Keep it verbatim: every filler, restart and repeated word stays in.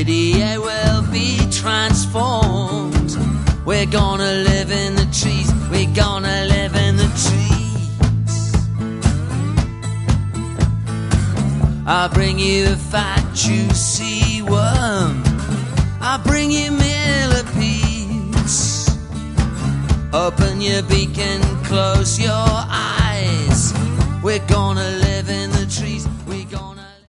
city air will be transformed. We're gonna live in the trees, we're gonna live in the trees. I'll bring you a fat, juicy worm, I'll bring you millipedes. Open your beak and close your eyes, we're gonna live in the trees.